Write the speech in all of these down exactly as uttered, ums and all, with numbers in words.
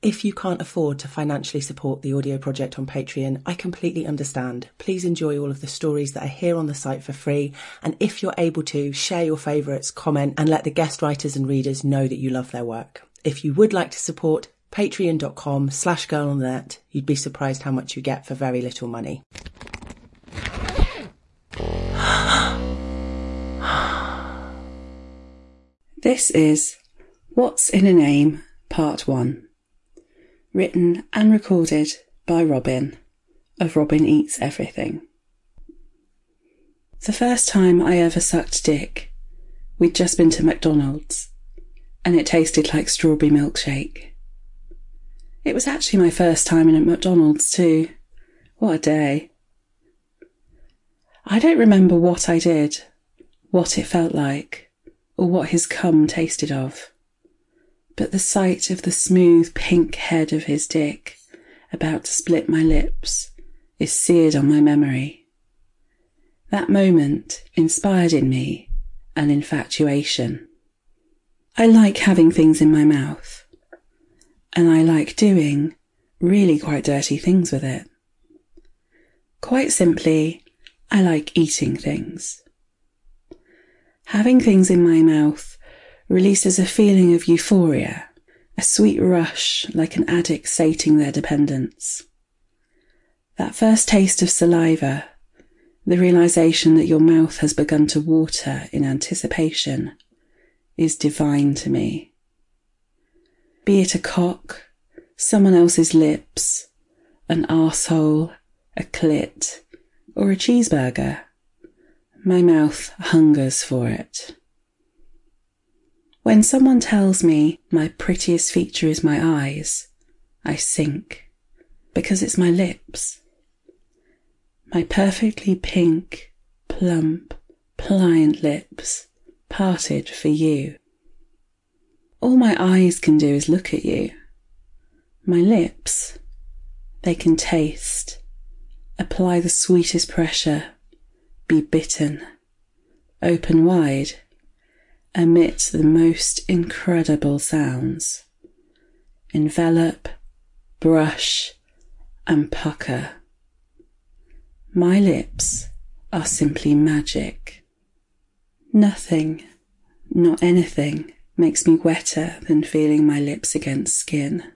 If you can't afford to financially support the audio project on Patreon, I completely understand. Please enjoy all of the stories that are here on the site for free. And if you're able to, share your favourites, comment, and let the guest writers and readers know that you love their work. If you would like to support, patreon.com slash girl on the net. You'd be surprised how much you get for very little money. This is What's in a Name, Part one. Written and recorded by Robin, of Robin Eats Everything. The first time I ever sucked dick, we'd just been to McDonald's, and it tasted like strawberry milkshake. It was actually my first time in a McDonald's too. What a day. I don't remember what I did, what it felt like, or what his cum tasted of. But the sight of the smooth pink head of his dick about to split my lips is seared on my memory. That moment inspired in me an infatuation. I like having things in my mouth, and I like doing really quite dirty things with it. Quite simply, I like eating things. Having things in my mouth releases a feeling of euphoria, a sweet rush like an addict sating their dependence. That first taste of saliva, the realization that your mouth has begun to water in anticipation, is divine to me. Be it a cock, someone else's lips, an arsehole, a clit, or a cheeseburger, my mouth hungers for it. When someone tells me my prettiest feature is my eyes, I sink, because it's my lips. My perfectly pink, plump, pliant lips, parted for you. All my eyes can do is look at you. My lips, they can taste, apply the sweetest pressure, be bitten, open wide, emit the most incredible sounds, envelop, brush, and pucker. My lips are simply magic. Nothing, not anything, makes me wetter than feeling my lips against skin.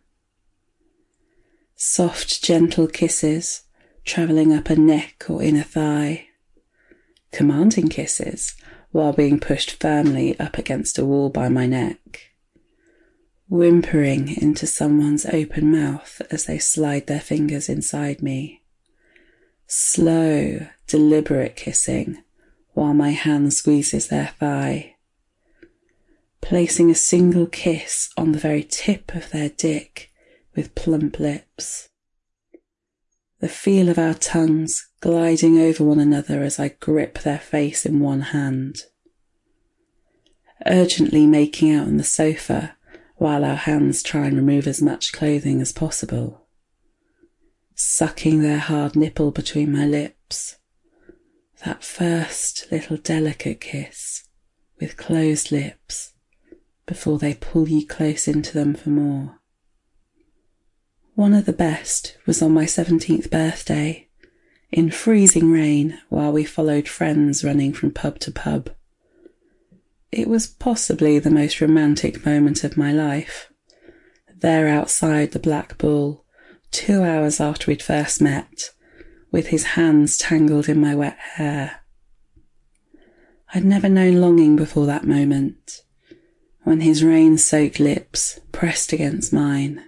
Soft, gentle kisses travelling up a neck or inner thigh. Commanding kisses while being pushed firmly up against a wall by my neck. Whimpering into someone's open mouth as they slide their fingers inside me. Slow, deliberate kissing while my hand squeezes their thigh. Placing a single kiss on the very tip of their dick with plump lips. The feel of our tongues gliding over one another as I grip their face in one hand. Urgently making out on the sofa while our hands try and remove as much clothing as possible. Sucking their hard nipple between my lips. That first little delicate kiss with closed lips before they pull you close into them for more. One of the best was on my seventeenth birthday, in freezing rain while we followed friends running from pub to pub. It was possibly the most romantic moment of my life. There outside the Black Bull, two hours after we'd first met, with his hands tangled in my wet hair. I'd never known longing before that moment, when his rain-soaked lips pressed against mine.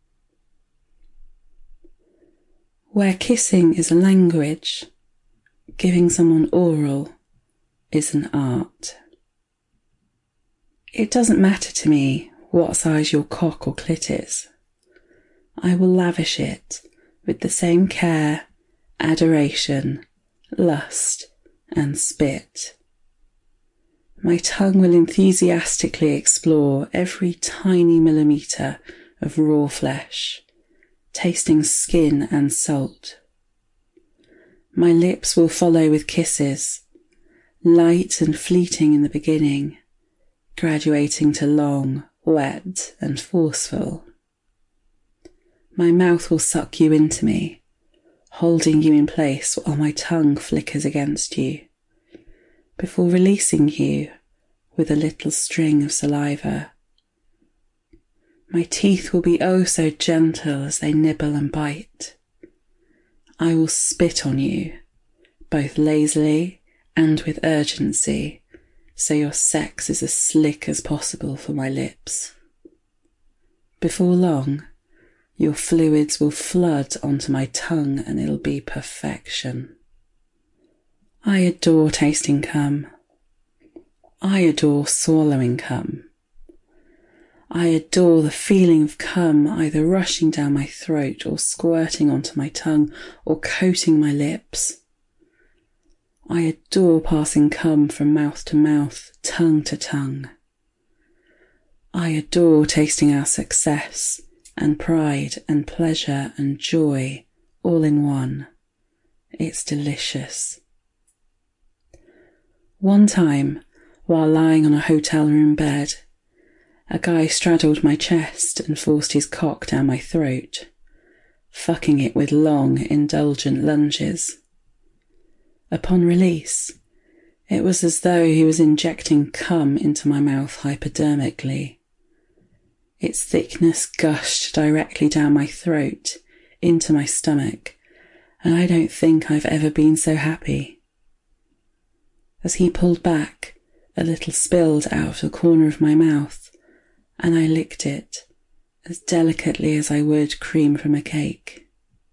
Where kissing is a language, giving someone oral is an art. It doesn't matter to me what size your cock or clit is. I will lavish it with the same care, adoration, lust, and spit. My tongue will enthusiastically explore every tiny millimetre of raw flesh, tasting skin and salt. My lips will follow with kisses, light and fleeting in the beginning, graduating to long, wet and forceful. My mouth will suck you into me, holding you in place while my tongue flickers against you, before releasing you with a little string of saliva. My teeth will be oh so gentle as they nibble and bite. I will spit on you, both lazily and with urgency, so your sex is as slick as possible for my lips. Before long, your fluids will flood onto my tongue and it'll be perfection. I adore tasting cum. I adore swallowing cum. I adore the feeling of cum either rushing down my throat or squirting onto my tongue or coating my lips. I adore passing cum from mouth to mouth, tongue to tongue. I adore tasting our success and pride and pleasure and joy all in one. It's delicious. One time, while lying on a hotel room bed, a guy straddled my chest and forced his cock down my throat, fucking it with long, indulgent lunges. Upon release, it was as though he was injecting cum into my mouth hypodermically. Its thickness gushed directly down my throat, into my stomach, and I don't think I've ever been so happy. As he pulled back, a little spilled out of the corner of my mouth, and I licked it, as delicately as I would cream from a cake.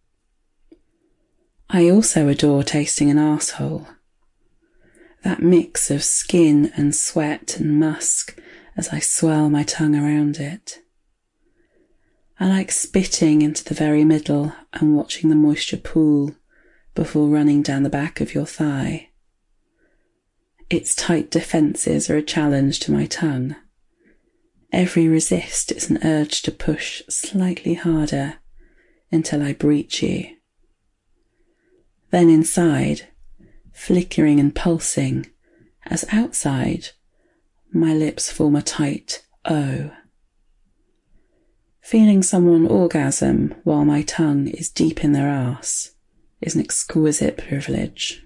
I also adore tasting an arsehole. That mix of skin and sweat and musk as I swirl my tongue around it. I like spitting into the very middle and watching the moisture pool before running down the back of your thigh. Its tight defences are a challenge to my tongue. Every resist is an urge to push slightly harder until I breach you. Then inside, flickering and pulsing, as outside, my lips form a tight O. Feeling someone orgasm while my tongue is deep in their arse is an exquisite privilege.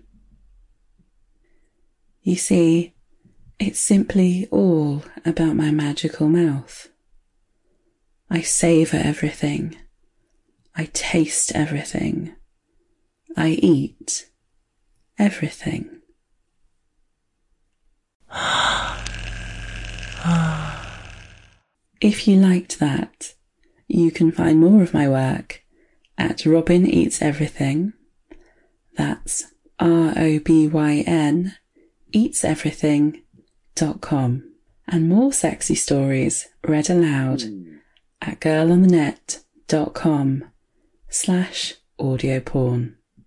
You see, it's simply all about my magical mouth. I savour everything. I taste everything. I eat everything. If you liked that, you can find more of my work at Robyn Eats Everything. That's R O B Y N eats everything dot com. And more sexy stories read aloud at girlonthenet dot com slash audio porn.